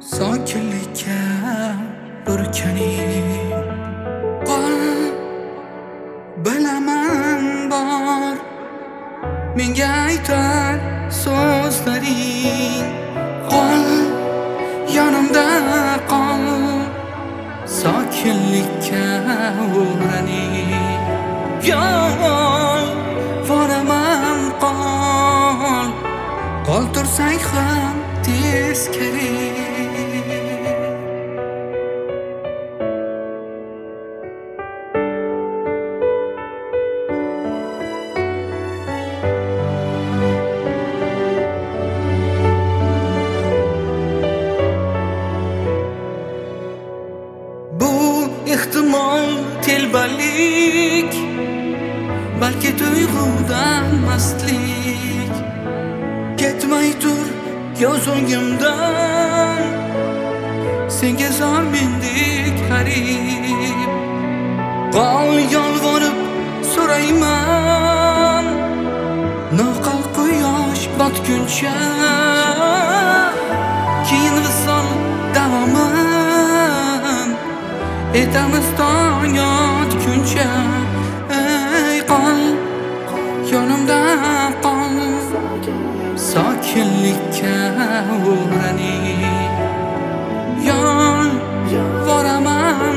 sokinlikka burkaning qol bilaman bor menga aytar so'zlaring qol yonimda qol sokinlikka o'raning yo'l boraman qol tursang ham teskari ehtimol telbalik balki tuyg'udan mastlik ketmay tur ko'z o'ngimdan senga zor mendek g'arib qol yolvorib so'rayman noqal quyosh botguncha keyin visol davoman etamiz tong otguncha ey qol yonimda qol sokinlikka o'raning yo'l boraman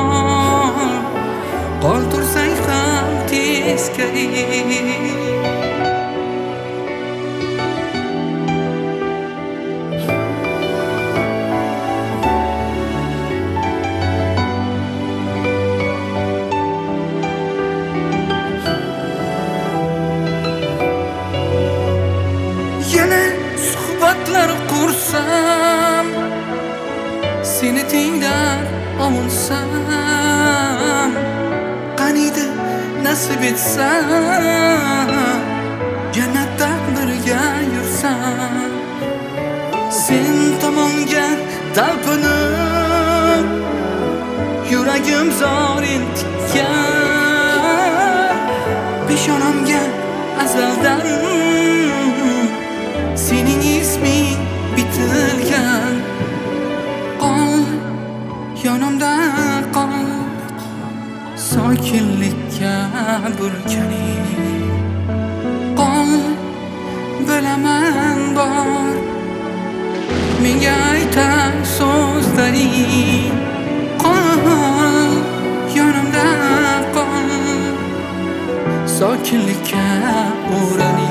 qol tursang ham teskari yana suhbatlar qursam seni tinglar ovunsam qaniydi nasib etsam jannatda birga yursam sen tomonga talpinib yuragim zor intikan peshonamga azaldan sening isming bitilgan qol yonimda qol sokinlikka burkaning qol bilaman bor menga aytar so'zlaring qol yonimda qol sokinlikka o'raning